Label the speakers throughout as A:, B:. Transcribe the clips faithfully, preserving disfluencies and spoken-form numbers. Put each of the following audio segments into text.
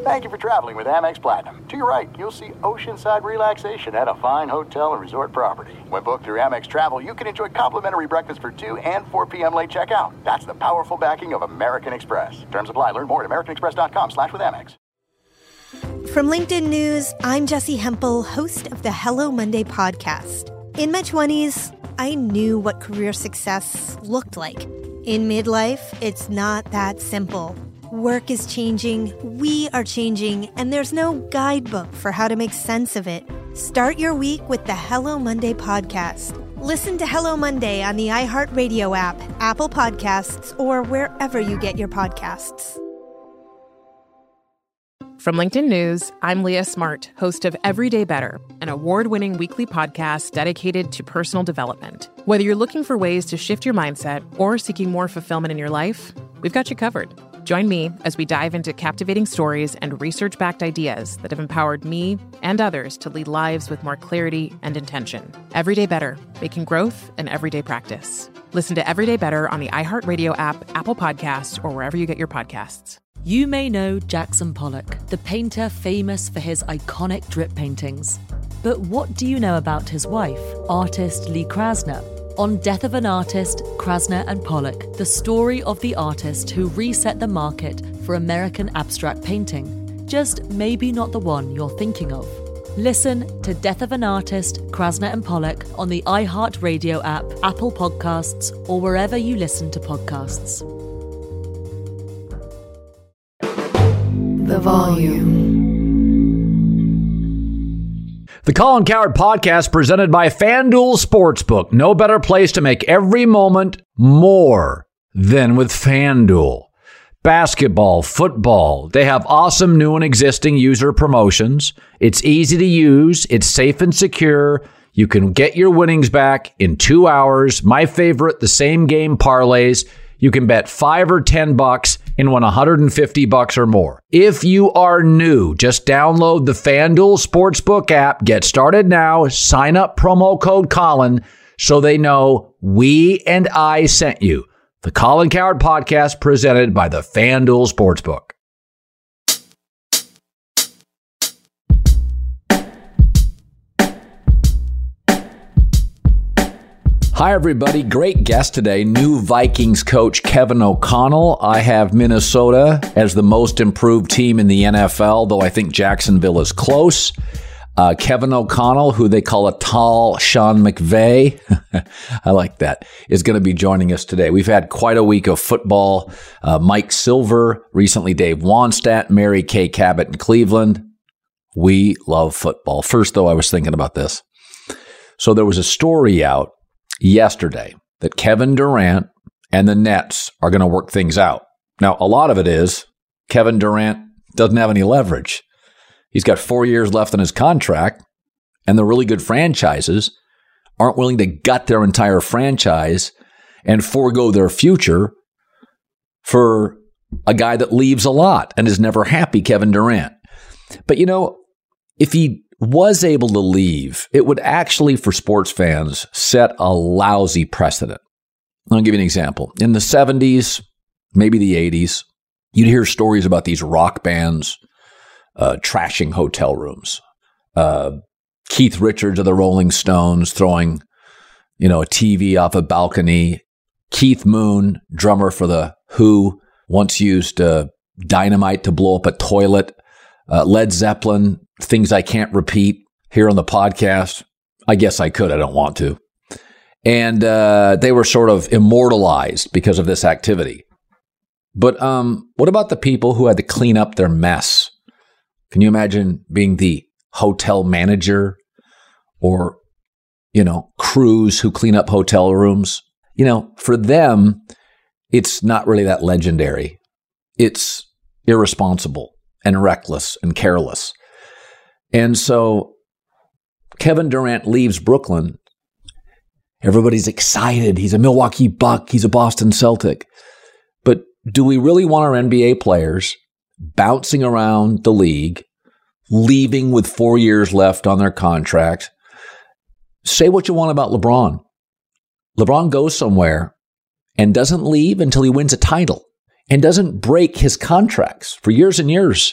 A: Thank you for traveling with Amex Platinum. To your right, you'll see oceanside relaxation at a fine hotel and resort property. When booked through Amex Travel, you can enjoy complimentary breakfast for two and four p.m. late checkout. That's the powerful backing of American Express. Terms apply. Learn more at americanexpress.com slash with Amex.
B: From LinkedIn News, I'm Jessie Hempel, host of the Hello Monday podcast. In my twenties, I knew what career success looked like. In midlife, it's not that simple. Work is changing, we are changing, and there's no guidebook for how to make sense of it. Start your week with the Hello Monday podcast. Listen to Hello Monday on the iHeartRadio app, Apple Podcasts, or wherever you get your podcasts.
C: From LinkedIn News, I'm Leah Smart, host of Everyday Better, an award-winning weekly podcast dedicated to personal development. Whether you're looking for ways to shift your mindset or seeking more fulfillment in your life, we've got you covered. Join me as we dive into captivating stories and research-backed ideas that have empowered me and others to lead lives with more clarity and intention. Everyday Better, making growth an everyday practice. Listen to Everyday Better on the iHeartRadio app, Apple Podcasts, or wherever you get your podcasts.
D: You may know Jackson Pollock, the painter famous for his iconic drip paintings. But what do you know about his wife, artist Lee Krasner? On Death of an Artist, Krasner and Pollock, the story of the artist who reset the market for American abstract painting. Just maybe not the one you're thinking of. Listen to Death of an Artist, Krasner and Pollock on the iHeartRadio app, Apple Podcasts, or wherever you listen to podcasts.
E: The volume.
F: The Colin Cowherd Podcast, presented by FanDuel Sportsbook. No better place to make every moment more than with FanDuel. Basketball, football, they have awesome new and existing user promotions. It's easy to use. It's safe and secure. You can get your winnings back in two hours. My favorite, the same game parlays. You can bet five or ten bucks and win one hundred fifty bucks or more. If you are new, just download the FanDuel Sportsbook app. Get started now. Sign up promo code Colin so they know we and I sent you. The Colin Cowherd Podcast, presented by the FanDuel Sportsbook. Hi, everybody. Great guest today, new Vikings coach Kevin O'Connell. I have Minnesota as the most improved team in the N F L, though I think Jacksonville is close. Uh, Kevin O'Connell, who they call a tall Sean McVay, I like that, is going to be joining us today. We've had quite a week of football. Uh, Mike Silver, recently Dave Wannstedt, Mary Kay Cabot in Cleveland. We love football. First, though, I was thinking about this. So there was a story out yesterday that Kevin Durant and the Nets are going to work things out. Now, a lot of it is Kevin Durant doesn't have any leverage. He's got four years left on his contract, and the really good franchises aren't willing to gut their entire franchise and forego their future for a guy that leaves a lot and is never happy, Kevin Durant. But, you know, if he was able to leave, it would actually, for sports fans, set a lousy precedent. I'll give you an example. In the seventies, maybe the eighties, you'd hear stories about these rock bands uh, trashing hotel rooms. Uh, Keith Richards of the Rolling Stones throwing, you know, a T V off a balcony. Keith Moon, drummer for the Who, once used uh, dynamite to blow up a toilet. Uh, Led Zeppelin, things I can't repeat here on the podcast. I guess I could. I don't want to. And uh, they were sort of immortalized because of this activity. But um, what about the people who had to clean up their mess? Can you imagine being the hotel manager or, you know, crews who clean up hotel rooms? You know, for them, it's not really that legendary. It's irresponsible and reckless and careless. And so Kevin Durant leaves Brooklyn. Everybody's excited. He's a Milwaukee Buck. He's a Boston Celtic. But do we really want our N B A players bouncing around the league, leaving with four years left on their contract? Say what you want about LeBron. LeBron goes somewhere and doesn't leave until he wins a title and doesn't break his contracts for years and years.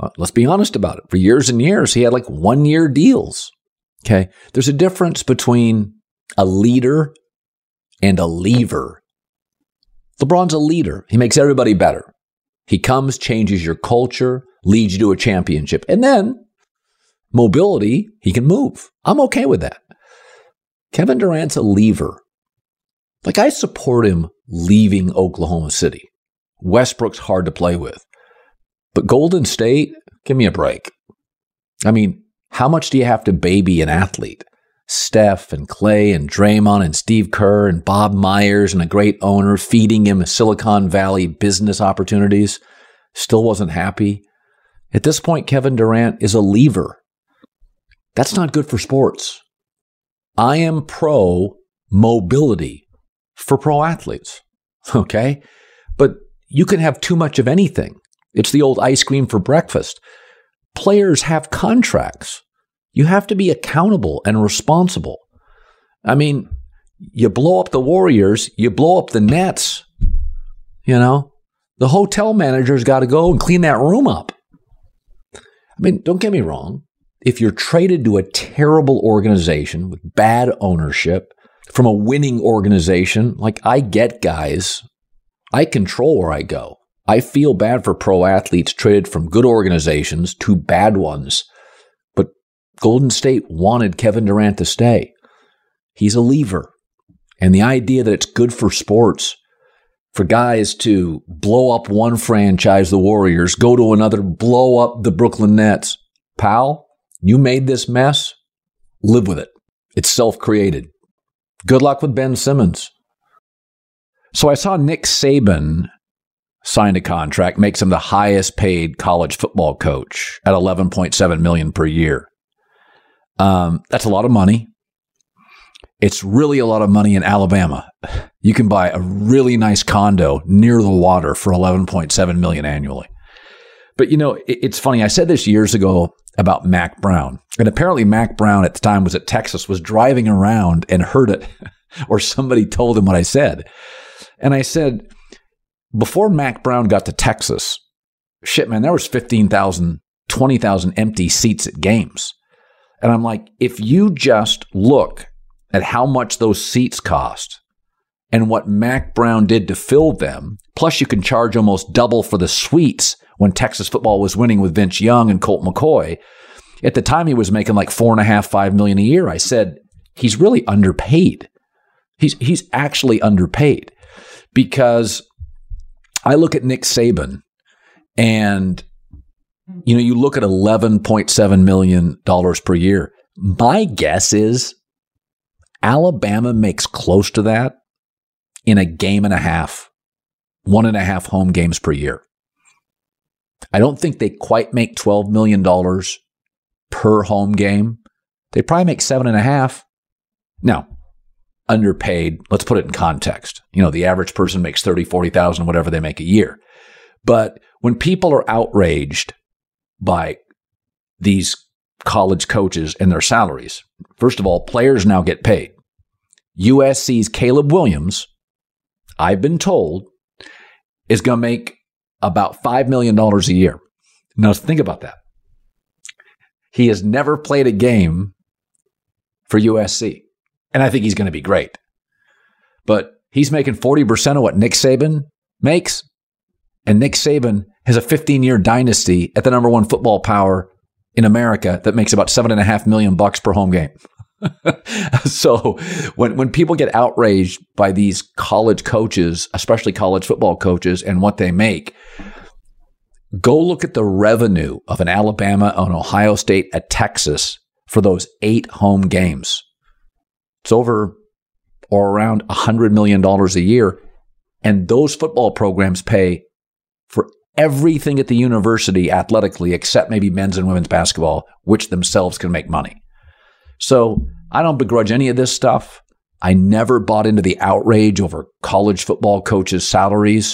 F: Uh, let's be honest about it. For years and years, he had like one-year deals. Okay? There's a difference between a leader and a leaver. LeBron's a leader. He makes everybody better. He comes, changes your culture, leads you to a championship. And then, mobility, he can move. I'm okay with that. Kevin Durant's a leaver. Like, I support him leaving Oklahoma City. Westbrook's hard to play with. But Golden State, give me a break. I mean, how much do you have to baby an athlete? Steph and Clay and Draymond and Steve Kerr and Bob Myers and a great owner feeding him Silicon Valley business opportunities. Still wasn't happy. At this point, Kevin Durant is a leaver. That's not good for sports. I am pro mobility for pro athletes. Okay? But you can have too much of anything. It's the old ice cream for breakfast. Players have contracts. You have to be accountable and responsible. I mean, you blow up the Warriors, you blow up the Nets, you know, the hotel manager's got to go and clean that room up. I mean, don't get me wrong. If you're traded to a terrible organization with bad ownership from a winning organization, like I get guys, I control where I go. I feel bad for pro athletes traded from good organizations to bad ones. But Golden State wanted Kevin Durant to stay. He's a leaver. And the idea that it's good for sports for guys to blow up one franchise, the Warriors, go to another, blow up the Brooklyn Nets. Pal, you made this mess. Live with it. It's self-created. Good luck with Ben Simmons. So I saw Nick Saban signed a contract, makes him the highest paid college football coach at eleven point seven million dollars per year. Um, that's a lot of money. It's really a lot of money in Alabama. You can buy a really nice condo near the water for eleven point seven million dollars annually. But, you know, it, it's funny. I said this years ago about Mac Brown. And apparently Mac Brown at the time was at Texas, was driving around and heard it, or somebody told him what I said. And I said, before Mac Brown got to Texas, shit, man, there was fifteen thousand, twenty thousand empty seats at games. And I'm like, if you just look at how much those seats cost and what Mac Brown did to fill them, plus you can charge almost double for the suites when Texas football was winning with Vince Young and Colt McCoy. At the time, he was making like four and a half, five million a year. I said, he's really underpaid. He's he's actually underpaid because I look at Nick Saban and, you know, you look at eleven point seven million dollars per year. My guess is Alabama makes close to that in a game and a half, one and a half home games per year. I don't think they quite make twelve million dollars per home game. They probably make seven and a half. Now, underpaid, let's put it in context. You know, the average person makes thirty, forty thousand, whatever they make a year. But when people are outraged by these college coaches and their salaries, first of all, players now get paid. U S C's Caleb Williams, I've been told, is going to make about five million dollars a year. Now, think about that. He has never played a game for U S C. And I think he's going to be great. But he's making forty percent of what Nick Saban makes. And Nick Saban has a fifteen-year dynasty at the number one football power in America that makes about seven and a half million bucks per home game. So when, when people get outraged by these college coaches, especially college football coaches, and what they make, go look at the revenue of an Alabama, an Ohio State, a Texas for those eight home games. It's over or around one hundred million dollars a year. And those football programs pay for everything at the university athletically, except maybe men's and women's basketball, which themselves can make money. So I don't begrudge any of this stuff. I never bought into the outrage over college football coaches' salaries.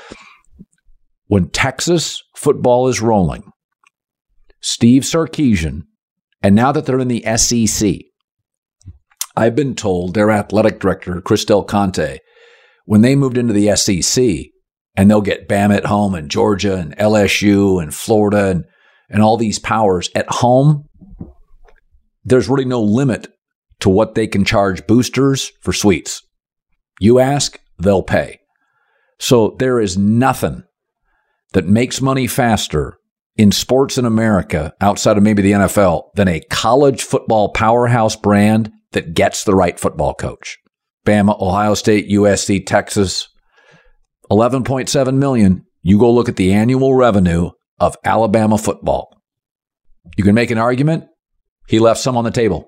F: When Texas football is rolling, Steve Sarkisian, and now that they're in the S E C, I've been told their athletic director, Chris Del Conte, when they moved into the S E C, and they'll get Bama at home and Georgia and L S U and Florida, and and all these powers at home, there's really no limit to what they can charge boosters for suites. You ask, they'll pay. So there is nothing that makes money faster in sports in America, outside of maybe the N F L, than a college football powerhouse brand that gets the right football coach. Bama, Ohio State, U S C, Texas, eleven point seven million. You go look at the annual revenue of Alabama football. You can make an argument. He left some on the table.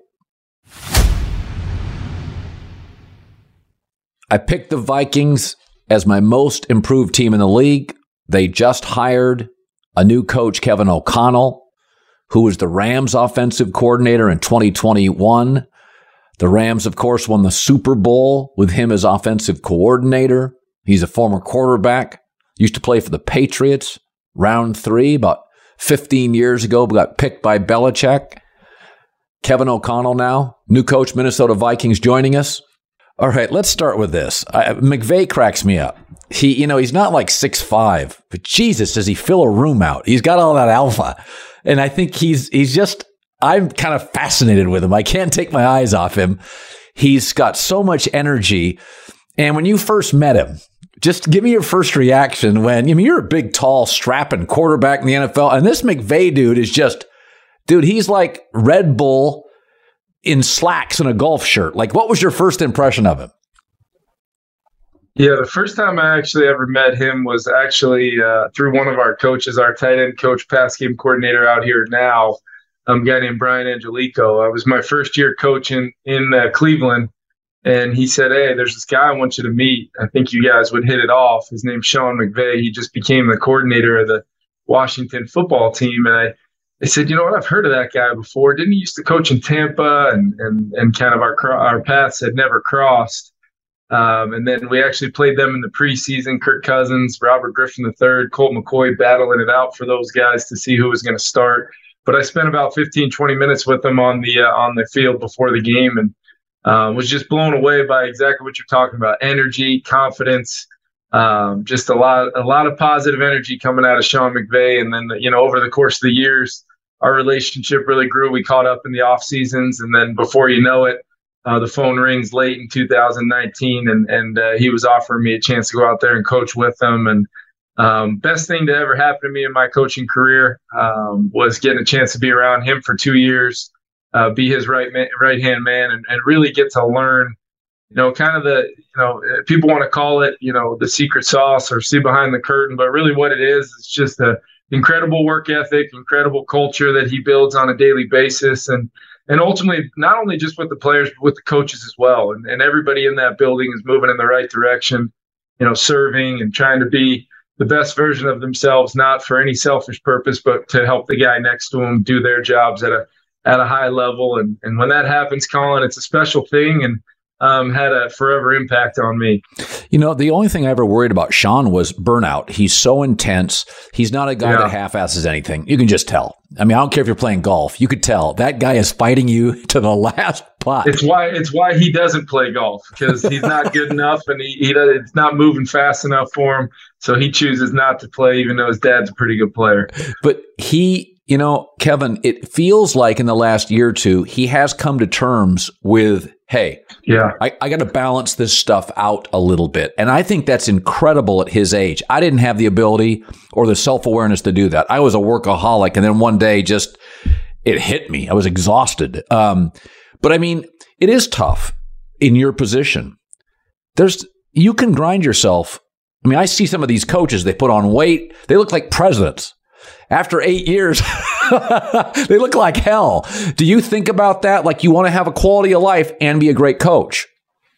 F: I picked the Vikings as my most improved team in the league. They just hired a new coach, Kevin O'Connell, who was the Rams offensive coordinator in twenty twenty-one. The Rams, of course, won the Super Bowl with him as offensive coordinator. He's a former quarterback, used to play for the Patriots. Round three, about fifteen years ago, got picked by Belichick. Kevin O'Connell now, new coach, Minnesota Vikings, joining us. All right, let's start with this. I, McVay cracks me up. He, you know, he's not like six five, but Jesus, does he fill a room out? He's got all that alpha. And I think he's he's just, I'm kind of fascinated with him. I can't take my eyes off him. He's got so much energy. And when you first met him, just give me your first reaction when, I mean, you're a big, tall, strapping quarterback in the N F L. And this McVay dude is just, dude, he's like Red Bull in slacks and a golf shirt. Like, what was your first impression of him?
G: Yeah, the first time I actually ever met him was actually uh, through one of our coaches, our tight end coach, pass game coordinator out here now, um, a guy named Brian Angelico. I was my first year coaching in uh, Cleveland, and he said, hey, there's this guy I want you to meet. I think you guys would hit it off. His name's Sean McVay. He just became the coordinator of the Washington football team. And I, I said, you know what, I've heard of that guy before. Didn't he used to coach in Tampa? And and, and kind of our our paths had never crossed. Um, and then we actually played them in the preseason. Kirk Cousins, Robert Griffin the third, Colt McCoy battling it out for those guys to see who was going to start. But I spent about fifteen, twenty minutes with them on the uh, on the field before the game, and uh, was just blown away by exactly what you're talking about: energy, confidence, um, just a lot a lot of positive energy coming out of Sean McVay. And then, you know, over the course of the years, our relationship really grew. We caught up in the off seasons, and then before you know it, Uh, the phone rings late in two thousand nineteen, and and uh, he was offering me a chance to go out there and coach with them. And um, best thing to ever happen to me in my coaching career um, was getting a chance to be around him for two years, uh, be his right man, right hand man, and, and really get to learn, you know, kind of the, you know, people want to call it, you know, the secret sauce or see behind the curtain, but really what it is, it's just a incredible work ethic, incredible culture that he builds on a daily basis, and. And ultimately, not only just with the players, but with the coaches as well. And, and everybody in that building is moving in the right direction, you know, serving and trying to be the best version of themselves, not for any selfish purpose, but to help the guy next to them do their jobs at a at a high level. And, and when that happens, Colin, it's a special thing, and um, had a forever impact on me.
F: You know, the only thing I ever worried about Sean was burnout. He's so intense. He's not a guy
G: Yeah.
F: that half-asses anything. You can just tell. I mean, I don't care if you're playing golf. You could tell that guy is fighting you to the last putt.
G: It's why it's why he doesn't play golf, because he's not good enough, and he, he does, it's not moving fast enough for him. So he chooses not to play, even though his dad's a pretty good player.
F: But he, you know, Kevin, it feels like in the last year or two, he has come to terms with, hey,
G: Yeah.
F: I, I got to balance this stuff out a little bit. And I think that's incredible at his age. I didn't have the ability or the self-awareness to do that. I was a workaholic. And then one day just it hit me. I was exhausted. Um, but I mean, it is tough in your position. There's you can grind yourself. I mean, I see some of these coaches, they put on weight. They look like presidents. After eight years, they look like hell. Do you think about that? Like, you want to have a quality of life and be a great coach?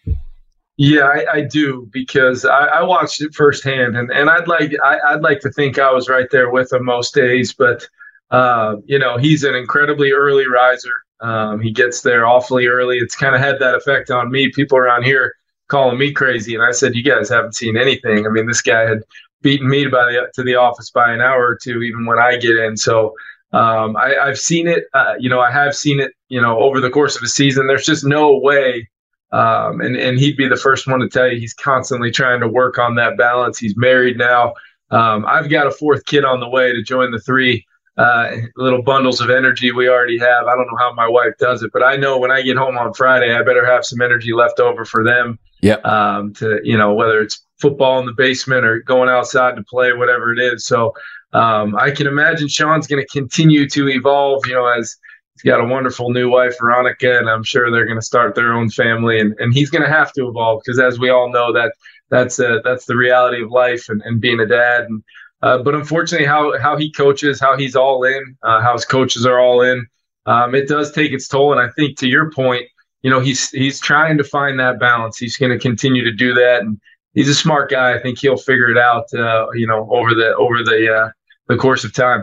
G: Yeah, I, I do, because I, I watched it firsthand, and, and I'd like I, I'd like to think I was right there with him most days. But uh, you know, he's an incredibly early riser. Um, he gets there awfully early. It's kind of had that effect on me. People around here calling me crazy, and I said, "You guys haven't seen anything." I mean, this guy had beaten me by the to the office by an hour or two, even when I get in. So um, I, I've seen it. Uh, you know, I have seen it. You know, over the course of a season, there's just no way. Um, and, and he'd be the first one to tell you he's constantly trying to work on that balance. He's married now. Um, I've got a fourth kid on the way to join the three uh, little bundles of energy we already have. I don't know how my wife does it, but I know when I get home on Friday, I better have some energy left over for them.
F: Yeah.
G: Um, to, you know, whether it's football in the basement or going outside to play, whatever it is. So um, I can imagine Sean's going to continue to evolve, you know, as he's got a wonderful new wife, Veronica, and I'm sure they're going to start their own family, and, and he's going to have to evolve because, as we all know, that that's uh, that's the reality of life and, and being a dad. And uh, but unfortunately, how how he coaches, how he's all in, uh, how his coaches are all in, um, it does take its toll. And I think, to your point, you know, he's he's trying to find that balance. He's going to continue to do that, and he's a smart guy. I think he'll figure it out, uh, you know, over the over the uh, the course of time.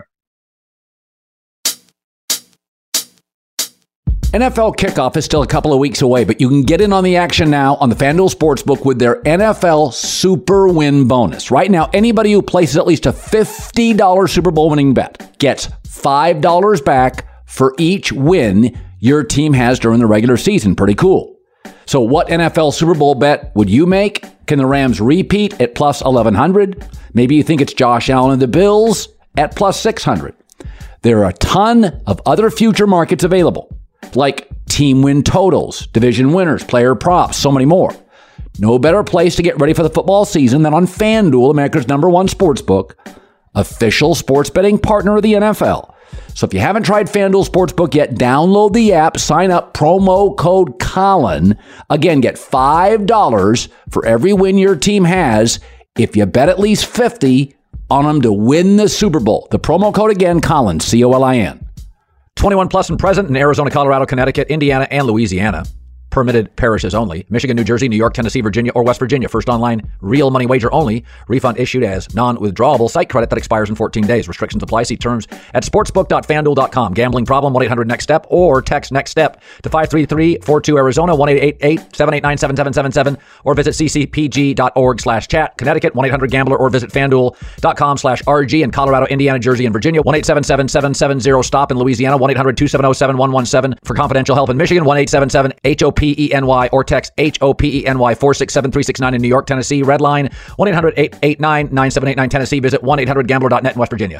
F: N F L kickoff is still a couple of weeks away, but you can get in on the action now on the FanDuel Sportsbook with their N F L Super Win Bonus. Right now, anybody who places at least a fifty dollars Super Bowl winning bet gets five dollars back for each win your team has during the regular season. Pretty cool. So what N F L Super Bowl bet would you make? Can the Rams repeat at plus eleven hundred? Maybe you think it's Josh Allen and the Bills at plus six hundred. There are a ton of other future markets available, like team win totals, division winners, player props, so many more. No better place to get ready for the football season than on FanDuel, America's number one sportsbook, official sports betting partner of the N F L. So if you haven't tried FanDuel Sportsbook yet, download the app, sign up, promo code Colin. Again, get five dollars for every win your team has if you bet at least fifty on them to win the Super Bowl. The promo code again, Colin, C O L I N. twenty-one plus and present in Arizona, Colorado, Connecticut, Indiana, and Louisiana. Permitted parishes only. Michigan, New Jersey, New York, Tennessee, Virginia, or West Virginia. First online, real money wager only. Refund issued as non-withdrawable site credit that expires in fourteen days. Restrictions apply. See terms at sportsbook dot fanduel dot com. Gambling problem, one eight hundred next step, or text NEXT STEP to five three three four two Arizona, one eight eight eight seven eight nine seven seven seven seven, or visit c c p g dot org slash chat. Connecticut, one eight hundred gambler, or visit fanduel dot com slash R G. In Colorado, Indiana, Jersey, and Virginia, one eight seven seven seven seven zero stop. In Louisiana, one eight hundred two seven zero seven one one seven. For confidential help in Michigan, one eight seven seven H O P E N Y, or text H O P E N Y four six seven three six nine. In New York, Tennessee, red line one eight hundred eight eight nine nine seven eight nine. Tennessee, visit one eight hundred gambler dot net in West Virginia.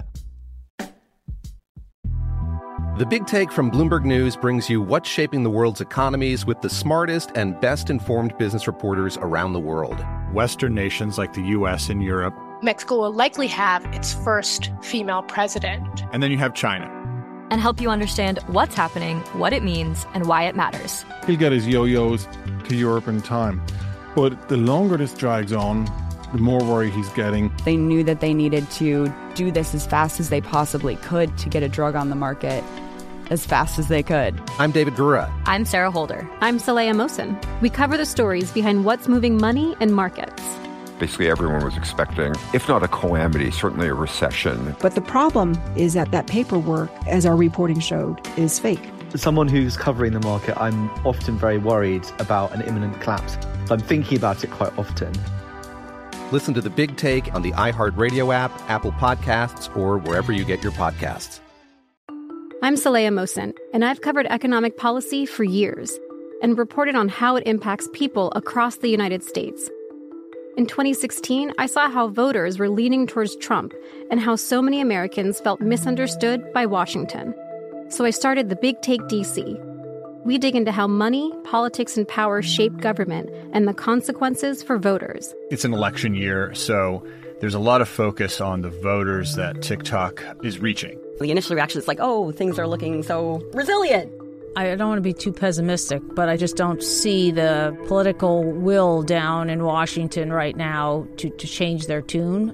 H: The Big Take from Bloomberg News brings you what's shaping the world's economies with the smartest and best-informed business reporters around the world.
I: Western nations like the U S and Europe.
J: Mexico will likely have its first female president.
I: And then you have China.
K: And help you understand what's happening, what it means, and why it matters.
L: He'll get his yo-yos to Europe in time. But the longer this drags on, the more worry he's getting.
M: They knew that they needed to do this as fast as they possibly could to get a drug on the market as fast as they could.
H: I'm David Gura.
K: I'm Sarah Holder.
N: I'm Saleha Mohsen. We cover the stories behind what's moving money and markets.
O: Basically, everyone was expecting, if not a calamity, certainly a recession.
P: But the problem is that that paperwork, as our reporting showed, is fake.
Q: As someone who's covering the market, I'm often very worried about an imminent collapse. I'm thinking about it quite often.
H: Listen to The Big Take on the iHeartRadio app, Apple Podcasts, or wherever you get your podcasts.
N: I'm Saleha Mohsen, and I've covered economic policy for years and reported on how it impacts people across the United States. In twenty sixteen, I saw how voters were leaning towards Trump and how so many Americans felt misunderstood by Washington. So I started The Big Take D C. We dig into how money, politics, and power shape government and the consequences for voters.
I: It's an election year, so there's a lot of focus on the voters that TikTok is reaching.
R: The initial reaction is like, oh, things are looking so resilient.
S: I don't want to be too pessimistic, but I just don't see the political will down in Washington right now to, to change their tune.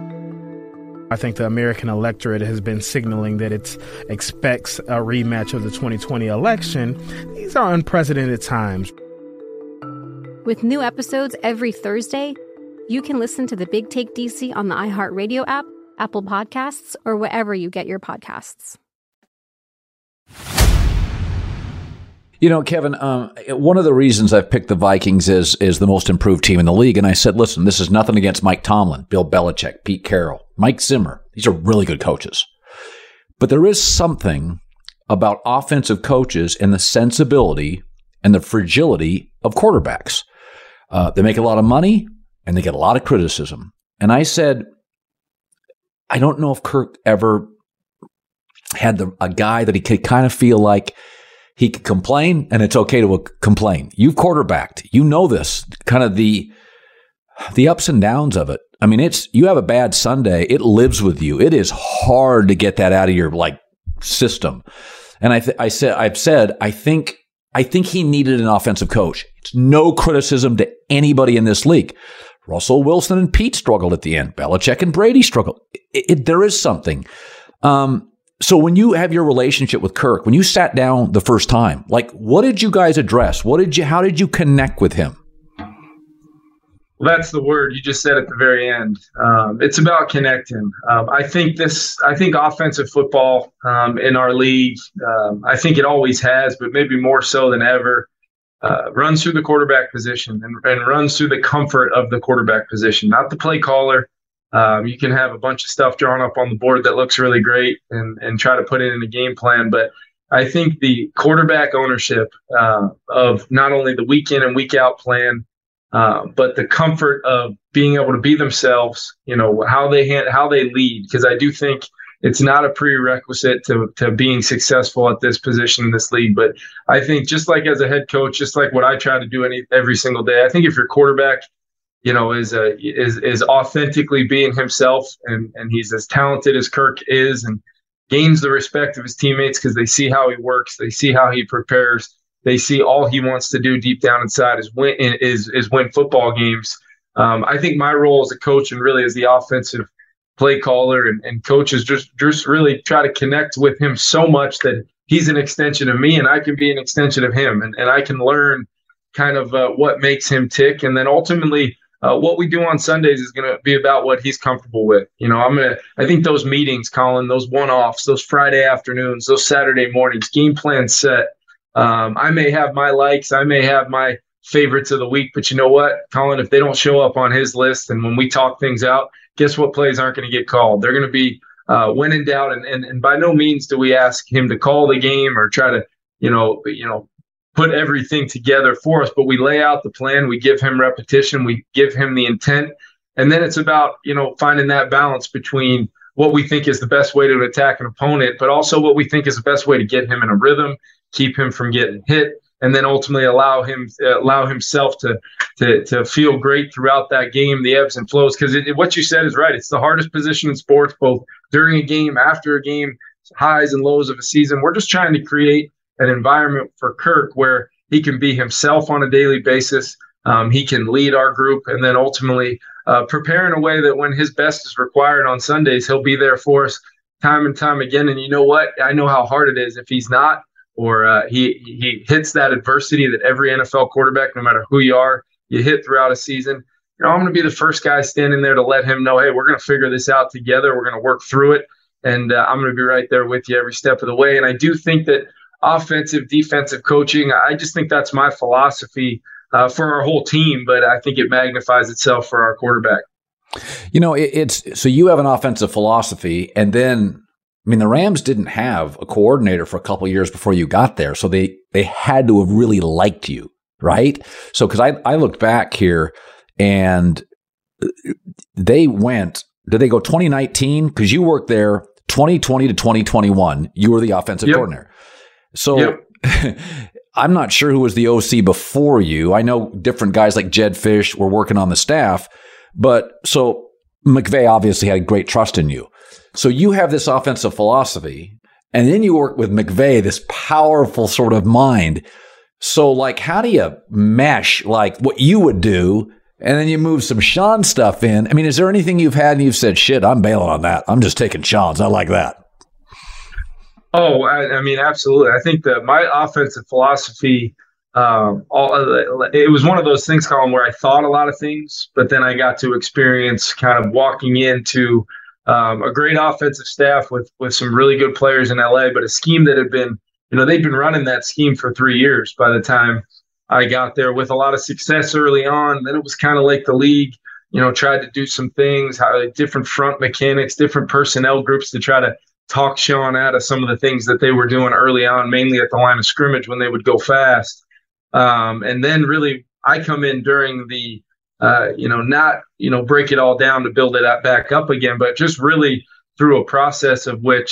L: I think the American electorate has been signaling that it expects a rematch of the twenty twenty election. These are unprecedented times.
N: With new episodes every Thursday, you can listen to The Big Take D C on the iHeartRadio app, Apple Podcasts, or wherever you get your podcasts.
F: You know, Kevin, um, one of the reasons I've picked the Vikings is is the most improved team in the league. And I said, listen, this is nothing against Mike Tomlin, Bill Belichick, Pete Carroll, Mike Zimmer. These are really good coaches. But there is something about offensive coaches and the sensibility and the fragility of quarterbacks. Uh, they make a lot of money and they get a lot of criticism. And I said, I don't know if Kirk ever had the, a guy that he could kind of feel like he could complain, and it's okay to complain. You've quarterbacked. You know this, kind of the the ups and downs of it. I mean, it's you have a bad Sunday, it lives with you. It is hard to get that out of your like system. And I, th- I said, I've said, I think, I think he needed an offensive coach. It's no criticism to anybody in this league. Russell Wilson and Pete struggled at the end. Belichick and Brady struggled. It, it, there is something. Um, so when you have your relationship with Kirk, when you sat down the first time, like, what did you guys address? What did you, how did you connect with him?
G: Well, that's the word you just said at the very end. Um, it's about connecting. Um, I think this, I think offensive football um, in our league, um, I think it always has, but maybe more so than ever, uh, runs through the quarterback position and, and runs through the comfort of the quarterback position, not the play caller. Um, you can have a bunch of stuff drawn up on the board that looks really great and, and try to put it in a game plan. But I think the quarterback ownership uh, of not only the week in and week out plan, Uh, but the comfort of being able to be themselves, you know, how they hand, how they lead, because I do think it's not a prerequisite to to being successful at this position in this league. But I think just like as a head coach, just like what I try to do any every single day, I think if your quarterback, you know, is a, is is authentically being himself, and and he's as talented as Kirk is, and gains the respect of his teammates because they see how he works, they see how he prepares. They see all he wants to do deep down inside is win is is win football games. Um, I think my role as a coach and really as the offensive play caller and, and coaches just just really try to connect with him so much that he's an extension of me and I can be an extension of him, and, and I can learn kind of uh, what makes him tick, and then ultimately uh, what we do on Sundays is going to be about what he's comfortable with. You know, I'm gonna. I think those meetings, Colin, those one-offs, those Friday afternoons, those Saturday mornings, game plan set. Um, I may have my likes, I may have my favorites of the week, but you know what, Colin, if they don't show up on his list and when we talk things out, guess what plays aren't going to get called? They're going to be uh, when in doubt. And, and, and by no means do we ask him to call the game or try to, you know, you know, put everything together for us, but we lay out the plan, we give him repetition, we give him the intent. And then it's about, you know, finding that balance between what we think is the best way to attack an opponent, but also what we think is the best way to get him in a rhythm, keep him from getting hit, and then ultimately allow him uh, allow himself to to to feel great throughout that game, the ebbs and flows. Because what you said is right. It's the hardest position in sports, both during a game, after a game, highs and lows of a season. We're just trying to create an environment for Kirk where he can be himself on a daily basis. Um, he can lead our group, and then ultimately uh, prepare in a way that when his best is required on Sundays, he'll be there for us time and time again. And you know what? I know how hard it is if he's not, or uh, he he hits that adversity that every N F L quarterback, no matter who you are, you hit throughout a season. You know, I'm going to be the first guy standing there to let him know, hey, we're going to figure this out together. We're going to work through it, and uh, I'm going to be right there with you every step of the way. And I do think that offensive, defensive coaching, I just think that's my philosophy uh, for our whole team, but I think it magnifies itself for our quarterback.
F: You know, it, it's so you have an offensive philosophy, and then I mean, the Rams didn't have a coordinator for a couple of years before you got there, so they they had to have really liked you, right? So, because I, I looked back here, and they went, did they go twenty nineteen? Because you worked there twenty twenty to twenty twenty-one. You were the offensive yep. coordinator. So yep. I'm not sure who was the O C before you. I know different guys like Jed Fish were working on the staff, but so McVay obviously had great trust in you. So you have this offensive philosophy, and then you work with McVay, this powerful sort of mind. So, like, how do you mesh, like, what you would do, and then you move some Sean stuff in? I mean, is there anything you've had and you've said, shit, I'm bailing on that. I'm just taking Sean's. I like that.
G: Oh, I, I mean, absolutely. I think that my offensive philosophy, um, all, it was one of those things, Colin, where I thought a lot of things, but then I got to experience kind of walking into Um, a great offensive staff with with some really good players in L A, but a scheme that had been, you know, they'd been running that scheme for three years by the time I got there, with a lot of success early on. Then it was kind of like the league, you know, tried to do some things, how different front mechanics, different personnel groups to try to talk Sean out of some of the things that they were doing early on, mainly at the line of scrimmage when they would go fast. Um, and then really I come in during the Uh, you know, not, you know, break it all down to build it back up again, but just really through a process of which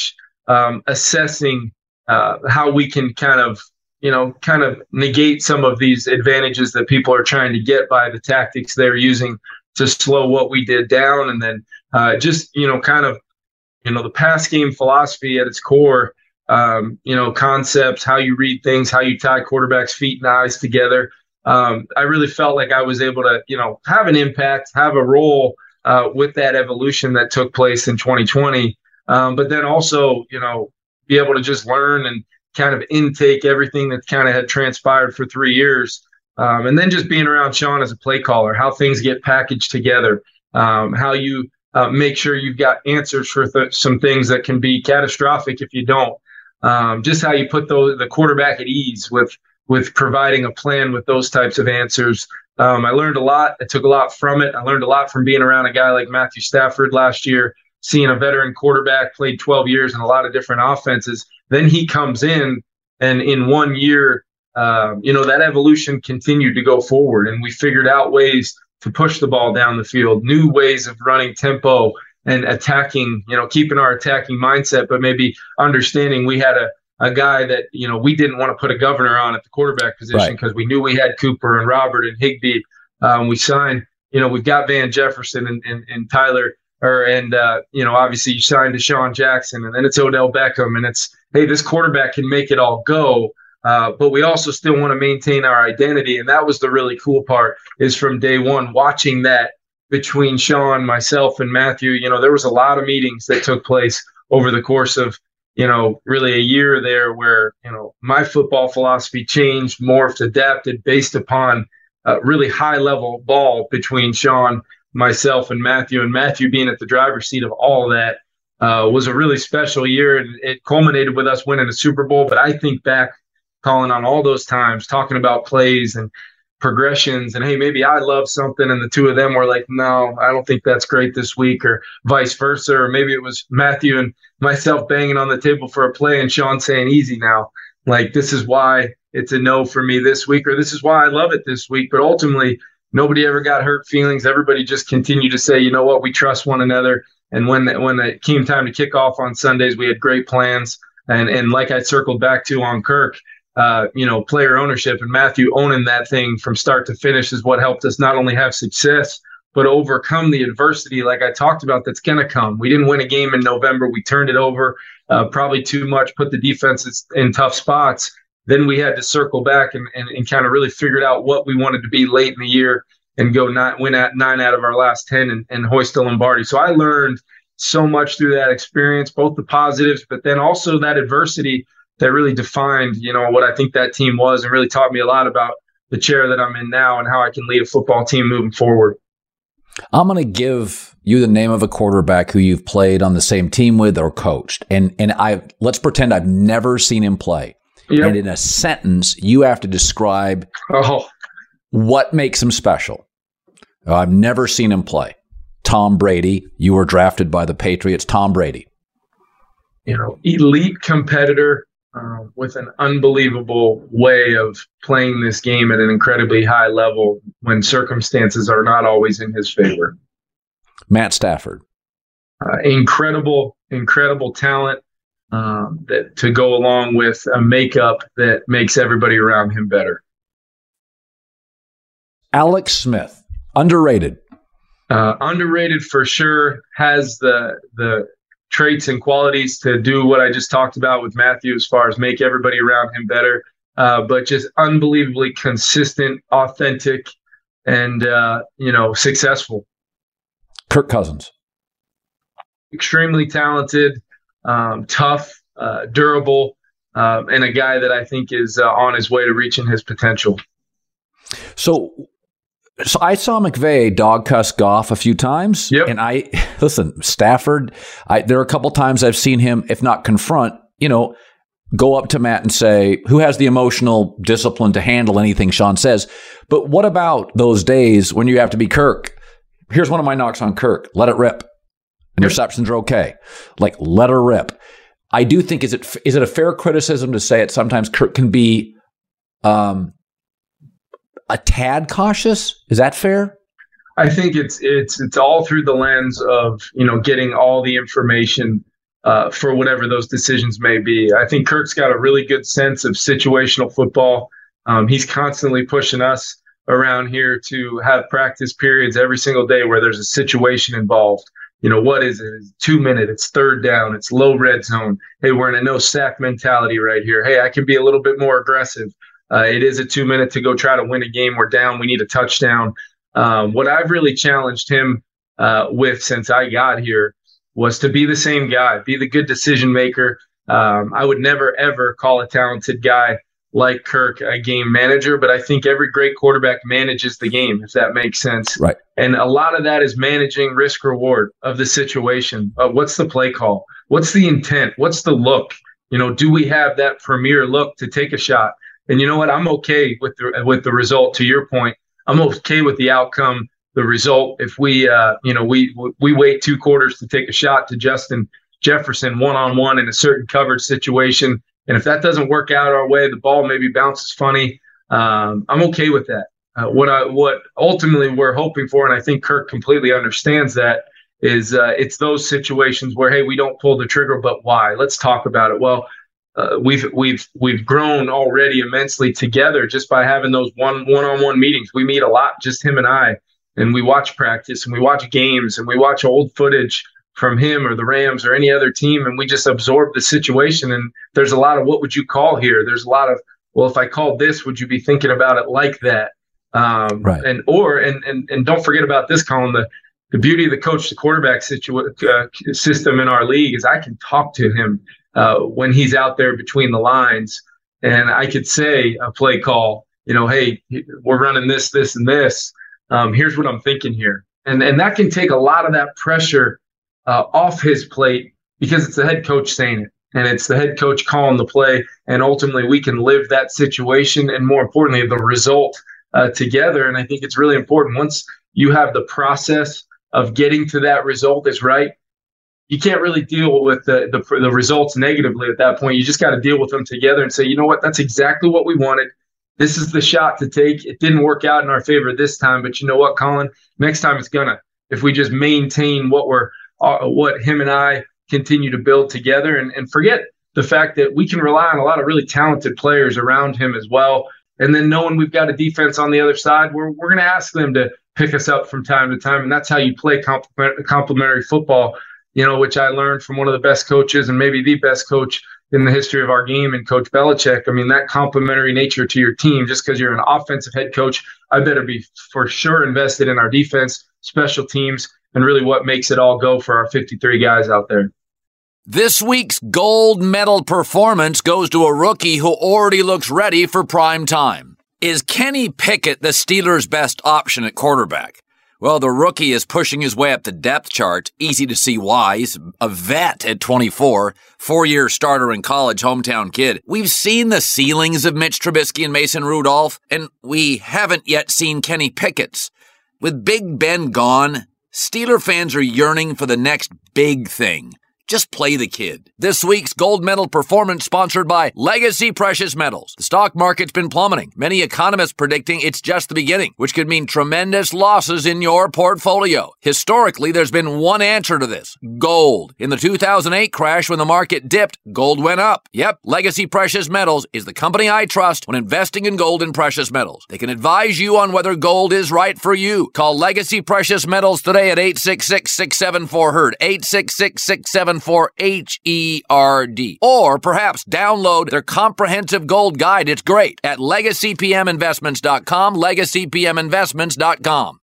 G: um, assessing uh, how we can kind of, you know, kind of negate some of these advantages that people are trying to get by the tactics they're using to slow what we did down. And then uh, just, you know, kind of, you know, the pass game philosophy at its core, um, you know, concepts, how you read things, how you tie quarterbacks' feet and eyes together. Um, I really felt like I was able to, you know, have an impact, have a role uh, with that evolution that took place in twenty twenty. Um, but then also, you know, be able to just learn and kind of intake everything that kind of had transpired for three years. Um, and then just being around Sean as a play caller, how things get packaged together, um, how you uh, make sure you've got answers for th- some things that can be catastrophic if you don't. Um, just how you put those, the quarterback at ease with with providing a plan with those types of answers. Um, I learned a lot. I took a lot from it. I learned a lot from being around a guy like Matthew Stafford last year, seeing a veteran quarterback, played twelve years in a lot of different offenses. Then he comes in, and in one year, um, you know, that evolution continued to go forward, and we figured out ways to push the ball down the field, new ways of running tempo and attacking, you know, keeping our attacking mindset, but maybe understanding we had a, a guy that, you know, we didn't want to put a governor on at the quarterback position because right. we knew we had Cooper and Robert and Higbee. Um, we signed, you know, we've got Van Jefferson and, and, and Tyler, or and, uh, you know, obviously you signed Deshaun Jackson, and then it's Odell Beckham, and it's, hey, this quarterback can make it all go. Uh, but we also still want to maintain our identity. And that was the really cool part, is from day one, watching that between Sean, myself, and Matthew. You know, there was a lot of meetings that took place over the course of, you know, really a year there where, you know, my football philosophy changed, morphed, adapted based upon a really high level ball between Sean, myself, and Matthew. And Matthew being at the driver's seat of all of that uh, was a really special year. And it culminated with us winning a Super Bowl. But I think back, calling on all those times, talking about plays and progressions, and hey, maybe I love something and the two of them were like, no, I don't think that's great this week, or vice versa. Or maybe it was Matthew and myself banging on the table for a play and Sean saying, easy now, like, this is why it's a no for me this week, or this is why I love it this week. But ultimately, nobody ever got hurt feelings. Everybody just continued to say, you know what, we trust one another. And when when it came time to kick off on Sundays, we had great plans. And and like I circled back to on Kirk, Uh, you know, player ownership and Matthew owning that thing from start to finish is what helped us not only have success, but overcome the adversity, like I talked about, that's going to come. We didn't win a game in November. We turned it over uh, probably too much, put the defenses in tough spots. Then we had to circle back and, and, and kind of really figured out what we wanted to be late in the year and go not win at nine out of our last ten and, and hoist the Lombardi. So I learned so much through that experience, both the positives, but then also that adversity that really defined, you know, what I think that team was, and really taught me a lot about the chair that I'm in now and how I can lead a football team moving forward.
F: I'm going to give you the name of a quarterback who you've played on the same team with or coached. And and I let's pretend I've never seen him play. Yep. And in a sentence, you have to describe
G: oh.
F: what makes him special. I've never seen him play. Tom Brady. You were drafted by the Patriots. Tom Brady.
G: You know, elite competitor. Uh, with an unbelievable way of playing this game at an incredibly high level when circumstances are not always in his favor.
F: Matt Stafford.
G: Uh, incredible, incredible talent um, that to go along with a makeup that makes everybody around him better.
F: Alex Smith. Underrated.
G: Uh, underrated for sure. Has the the traits and qualities to do what I just talked about with Matthew as far as make everybody around him better, uh, but just unbelievably consistent, authentic, and, uh, you know, successful.
F: Kirk Cousins.
G: Extremely talented, um, tough, uh, durable, um, and a guy that I think is uh, on his way to reaching his potential.
F: So So I saw McVay dog cuss Goff a few times.
G: Yep.
F: And I, listen, Stafford, I, there are a couple times I've seen him, if not confront, you know, go up to Matt and say, who has the emotional discipline to handle anything Sean says? But what about those days when you have to be Kirk? Here's one of my knocks on Kirk. Let it rip. Interceptions are okay. Like, let her rip. I do think, is it is it a fair criticism to say it sometimes Kirk can be um, a tad cautious? Is that fair?
G: I think it's it's it's all through the lens of, you know, getting all the information uh, for whatever those decisions may be. I think Kirk's got a really good sense of situational football. Um, he's constantly pushing us around here to have practice periods every single day where there's a situation involved. You know, what is it? It's two minute, it's third down, it's low red zone. Hey, we're in a no sack mentality right here. Hey, I can be a little bit more aggressive. Uh, it is a two minute to go try to win a game. We're down. We need a touchdown. Um, what I've really challenged him uh, with since I got here was to be the same guy, be the good decision maker. Um, I would never, ever call a talented guy like Kirk a game manager, but I think every great quarterback manages the game, if that makes sense.
F: Right.
G: And a lot of that is managing risk reward of the situation. Uh, what's the play call? What's the intent? What's the look? You know, do we have that premier look to take a shot? And you know what? I'm okay with the with the result. To your point, I'm okay with the outcome, the result. If we, uh, you know, we we wait two quarters to take a shot to Justin Jefferson one on one in a certain coverage situation. And if that doesn't work out our way, the ball maybe bounces funny. Um, I'm okay with that. Uh, what I what ultimately we're hoping for, and I think Kirk completely understands that, is uh, it's those situations where, hey, we don't pull the trigger, but why? Let's talk about it. Well, uh, we've we've we've grown already immensely together just by having those one one-on-one meetings. We meet a lot, just him and I, and we watch practice and we watch games and we watch old footage from him or the Rams or any other team, and we just absorb the situation. And there's a lot of what would you call here? There's a lot of, well, if I called this, would you be thinking about it like that? Um,
F: right.
G: And or and and and don't forget about this, Colin. The the beauty of the coach to quarterback situ- uh, system in our league is I can talk to him uh, when he's out there between the lines, and I could say a play call. You know, hey, we're running this, this, and this. Um, here's what I'm thinking here, and and that can take a lot of that pressure Uh, off his plate, because it's the head coach saying it, and it's the head coach calling the play, and ultimately we can live that situation and, more importantly, the result uh, together. And I think it's really important, once you have the process of getting to that result is right, you can't really deal with the, the, the results negatively at that point. You just got to deal with them together and say, you know what, that's exactly what we wanted. This is the shot to take. It didn't work out in our favor this time, but you know what, Colin, next time it's gonna, if we just maintain what we're Uh, what him and I continue to build together, and, and forget the fact that we can rely on a lot of really talented players around him as well. And then knowing we've got a defense on the other side, we're, we're going to ask them to pick us up from time to time. And that's how you play complement, complementary football, you know, which I learned from one of the best coaches and maybe the best coach in the history of our game, and Coach Belichick. I mean, that complementary nature to your team, just because you're an offensive head coach, I better be for sure invested in our defense, special teams, and really what makes it all go for our fifty-three guys out there.
F: This week's gold medal performance goes to a rookie who already looks ready for prime time. Is Kenny Pickett the Steelers' best option at quarterback? Well, the rookie is pushing his way up the depth chart. Easy to see why. He's a vet at twenty-four, four-year starter in college, hometown kid. We've seen the ceilings of Mitch Trubisky and Mason Rudolph, and we haven't yet seen Kenny Pickett's. With Big Ben gone, Steeler fans are yearning for the next big thing. Just play the kid. This week's gold medal performance sponsored by Legacy Precious Metals. The stock market's been plummeting. Many economists predicting it's just the beginning, which could mean tremendous losses in your portfolio. Historically, there's been one answer to this: gold. In the two thousand eight crash, when the market dipped, gold went up. Yep, Legacy Precious Metals is the company I trust when investing in gold and precious metals. They can advise you on whether gold is right for you. Call Legacy Precious Metals today at eight six six, six seven four, H E R D, eight six six, six seven four, H E R D. Or perhaps download their comprehensive gold guide. It's great at legacy p m investments dot com, legacy p m investments dot com.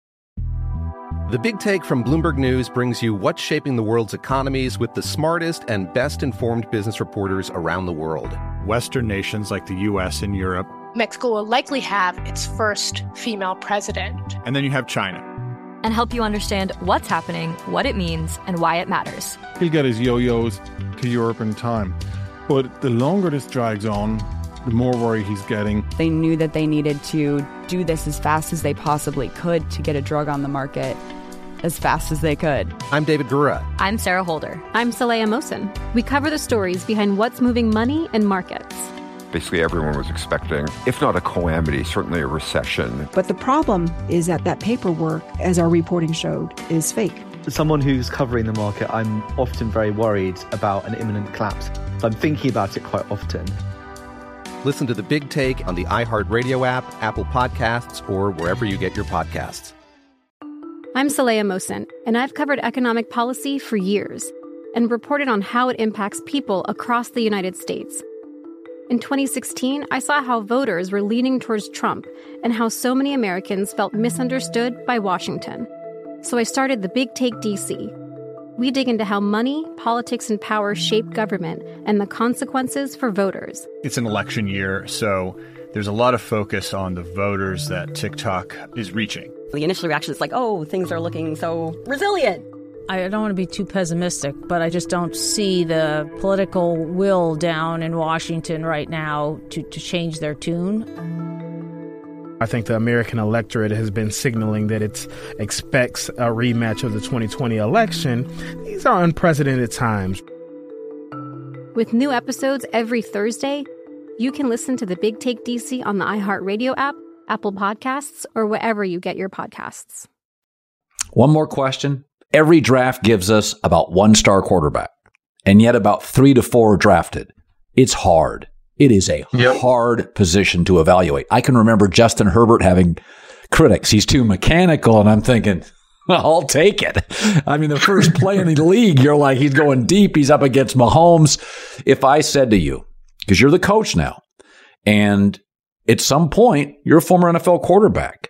H: The Big Take from Bloomberg News brings you what's shaping the world's economies with the smartest and best-informed business reporters around the world.
I: Western nations like the U S and Europe.
J: Mexico will likely have its first female president.
I: And then you have China.
K: And help you understand what's happening, what it means, and why it matters.
T: He'll get his yo-yos to Europe in time. But the longer this drags on, the more worry he's getting.
M: They knew that they needed to do this as fast as they possibly could to get a drug on the market as fast as they could.
H: I'm David Gura.
K: I'm Sarah Holder.
N: I'm Saleha Mohsen. We cover the stories behind what's moving money and markets.
O: Basically, everyone was expecting, if not a calamity, certainly a recession.
P: But the problem is that that paperwork, as our reporting showed, is fake.
Q: someone who's covering the market, I'm often very worried about an imminent collapse. So I'm thinking about it quite often.
H: Listen to The Big Take on the iHeartRadio app, Apple Podcasts, or wherever you get your podcasts.
N: I'm Saleha Mohsin, and I've covered economic policy for years and reported on how it impacts people across the United States. In twenty sixteen, I saw how voters were leaning towards Trump and how so many Americans felt misunderstood by Washington. So I started The Big Take D C. We dig into how money, politics, and power shape government and the consequences for voters.
I: It's an election year, so there's a lot of focus on the voters that TikTok is reaching.
R: The initial reaction is like, oh, things are looking so resilient.
S: I don't want to be too pessimistic, but I just don't see the political will down in Washington right now to, to change their tune.
L: I think the American electorate has been signaling that it expects a rematch of the twenty twenty election. These are unprecedented times.
N: With new episodes every Thursday, you can listen to The Big Take D C on the iHeartRadio app, Apple Podcasts, or wherever you get your podcasts.
F: One more question. Every draft gives us about one star quarterback, and yet about three to four are drafted. It's hard. It is a yep. hard position to evaluate. I can remember Justin Herbert having critics. He's too mechanical, and I'm thinking, I'll take it. I mean, the first play in the league, you're like, he's going deep. He's up against Mahomes. If I said to you, because you're the coach now, and at some point, you're a former N F L quarterback,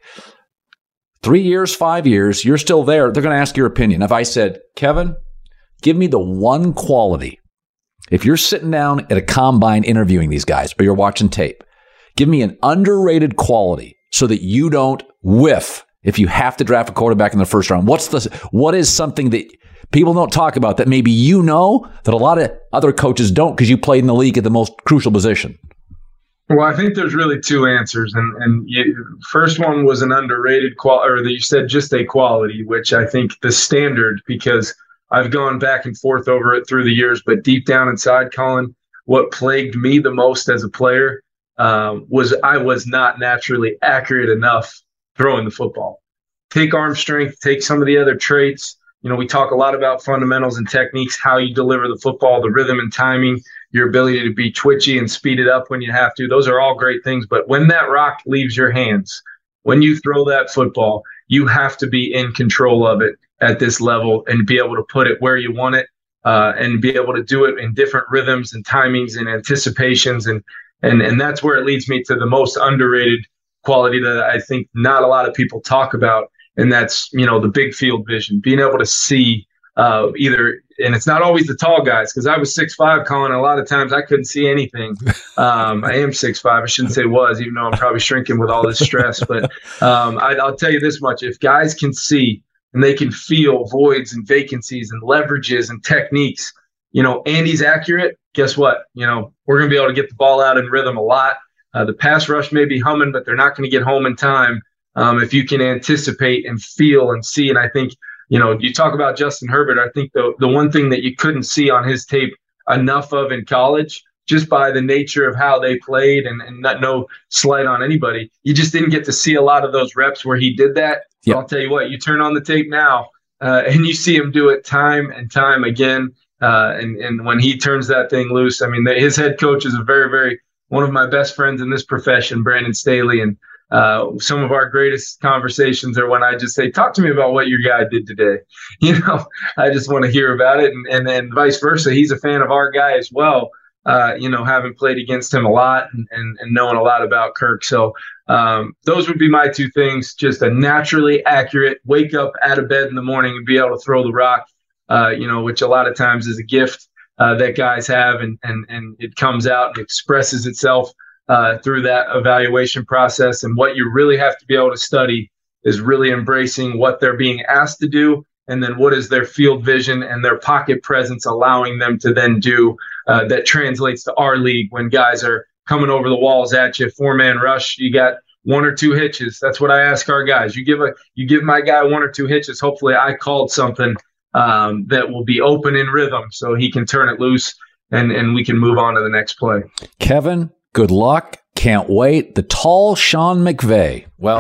F: three years, five years, you're still there, they're going to ask your opinion. If I said, Kevin, give me the one quality. If you're sitting down at a combine interviewing these guys or you're watching tape, give me an underrated quality so that you don't whiff if you have to draft a quarterback in the first round. What's the what is something that people don't talk about that maybe you know that a lot of other coaches don't because you played in the league at the most crucial position?
G: Well, I think there's really two answers, and and you, first one was an underrated quality, or that you said just a quality, which I think the standard, because I've gone back and forth over it through the years, but deep down inside, Colin, what plagued me the most as a player um, was I was not naturally accurate enough throwing the football. Take arm strength, take some of the other traits. You know, we talk a lot about fundamentals and techniques, how you deliver the football, the rhythm and timing, your ability to be twitchy and speed it up when you have to. Those are all great things. But when that rock leaves your hands, when you throw that football, you have to be in control of it at this level and be able to put it where you want it uh, and be able to do it in different rhythms and timings and anticipations. And, and, and that's where it leads me to the most underrated quality that I think not a lot of people talk about. And that's, you know, the big field vision, being able to see uh, either, and it's not always the tall guys, because I was six five, Colin, and a lot of times I couldn't see anything. Um, I am six five. I shouldn't say was, even though I'm probably shrinking with all this stress. But um, I, I'll tell you this much. If guys can see and they can feel voids and vacancies and leverages and techniques, you know, Andy's accurate, guess what? You know, we're going to be able to get the ball out in rhythm a lot. Uh, the pass rush may be humming, but they're not going to get home in time. Um, if you can anticipate and feel and see. And I think, you know, you talk about Justin Herbert, I think the the one thing that you couldn't see on his tape enough of in college, just by the nature of how they played, and, and not no slight on anybody, you just didn't get to see a lot of those reps where he did that. Yep. I'll tell you what, you turn on the tape now uh, and you see him do it time and time again. Uh, and, and when he turns that thing loose, I mean, the, his head coach is a very, very, one of my best friends in this profession, Brandon Staley. And Uh, some of our greatest conversations are when I just say, talk to me about what your guy did today. You know, I just want to hear about it. And, and then vice versa. He's a fan of our guy as well. Uh, you know, having played against him a lot and, and, and knowing a lot about Kirk. So um, those would be my two things. Just a naturally accurate, wake up out of bed in the morning and be able to throw the rock, uh, you know, which a lot of times is a gift uh, that guys have. And, and, and it comes out and expresses itself Uh, through that evaluation process. And what you really have to be able to study is really embracing what they're being asked to do, and then what is their field vision and their pocket presence allowing them to then do uh, that translates to our league when guys are coming over the walls at you, four-man rush, you got one or two hitches. That's what I ask our guys. You give a you give my guy one or two hitches, hopefully I called something um, that will be open in rhythm so he can turn it loose and, and we can move on to the next play.
F: Kevin, good luck. Can't wait. The tall Sean McVay. Well,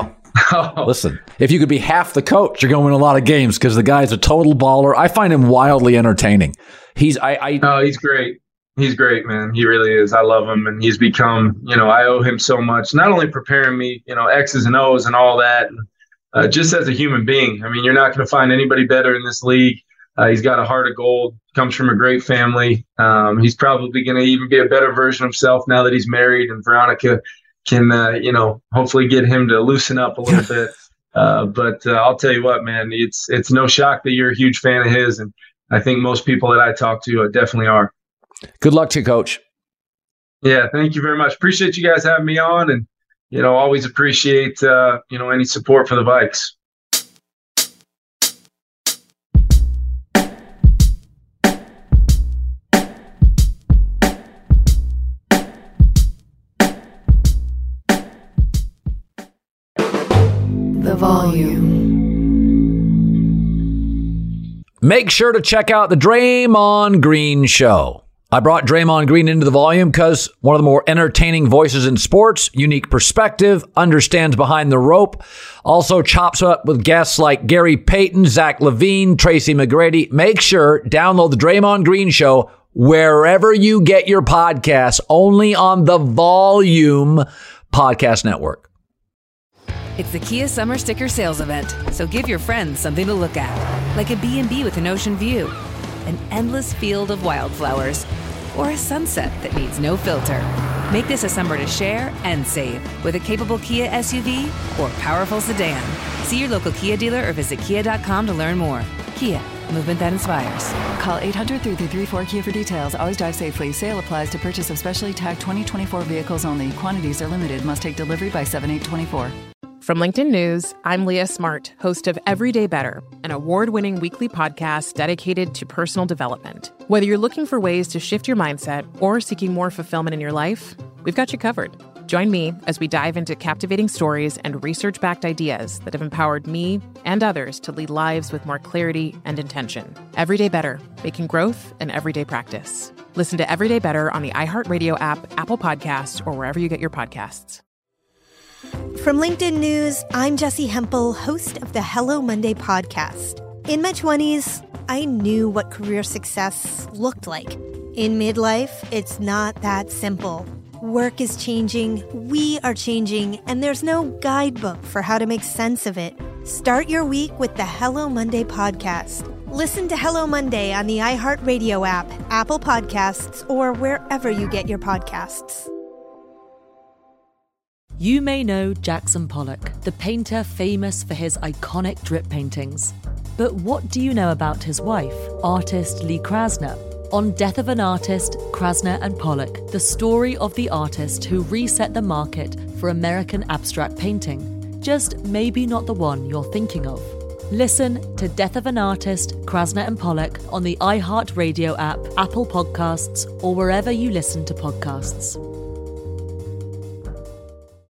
F: Oh. Listen, if you could be half the coach, you're going to win a lot of games because the guy's a total baller. I find him wildly entertaining. He's I, I
G: Oh, he's great. He's great, man. He really is. I love him, and he's become, you know, I owe him so much. Not only preparing me, you know, X's and O's and all that, and, uh, just as a human being. I mean, you're not going to find anybody better in this league. Uh, he's got a heart of gold, comes from a great family. Um, he's probably going to even be a better version of himself now that he's married, and Veronica can, uh, you know, hopefully get him to loosen up a little bit. Uh, but uh, I'll tell you what, man, it's it's no shock that you're a huge fan of his, and I think most people that I talk to uh, definitely are.
F: Good luck to you, Coach.
G: Yeah, thank you very much. Appreciate you guys having me on, and, you know, always appreciate, uh, you know, any support for the Vikes.
E: The volume.
F: Make sure to check out the Draymond Green Show. I brought Draymond Green into the volume because one of the more entertaining voices in sports, unique perspective, understands behind the rope, also chops up with guests like Gary Payton, Zach LaVine, Tracy McGrady. Make sure download the Draymond Green Show wherever you get your podcasts, only on the Volume Podcast Network.
U: It's the Kia Summer Sticker Sales Event, so give your friends something to look at, like a B and B with an ocean view, an endless field of wildflowers, or a sunset that needs no filter. Make this a summer to share and save with a capable Kia S U V or powerful sedan. See your local Kia dealer or visit kia dot com to learn more. Kia, movement that inspires.
V: Call eight hundred, three three three, four K I A for details. Always drive safely. Sale applies to purchase of specially tagged twenty twenty-four vehicles only. Quantities are limited. Must take delivery by seven eight twenty-four.
C: From LinkedIn News, I'm Leah Smart, host of Everyday Better, an award-winning weekly podcast dedicated to personal development. Whether you're looking for ways to shift your mindset or seeking more fulfillment in your life, we've got you covered. Join me as we dive into captivating stories and research-backed ideas that have empowered me and others to lead lives with more clarity and intention. Everyday Better, making growth an everyday practice. Listen to Everyday Better on the iHeartRadio app, Apple Podcasts, or wherever you get your podcasts.
B: From LinkedIn News, I'm Jessie Hempel, host of the Hello Monday podcast. In my twenties, I knew what career success looked like. In midlife, it's not that simple. Work is changing, we are changing, and there's no guidebook for how to make sense of it. Start your week with the Hello Monday podcast. Listen to Hello Monday on the iHeartRadio app, Apple Podcasts, or wherever you get your podcasts.
D: You may know Jackson Pollock, the painter famous for his iconic drip paintings. But what do you know about his wife, artist Lee Krasner? On Death of an Artist, Krasner and Pollock, the story of the artist who reset the market for American abstract painting. Just maybe not the one you're thinking of. Listen to Death of an Artist, Krasner and Pollock on the iHeartRadio app, Apple Podcasts, or wherever you listen to podcasts.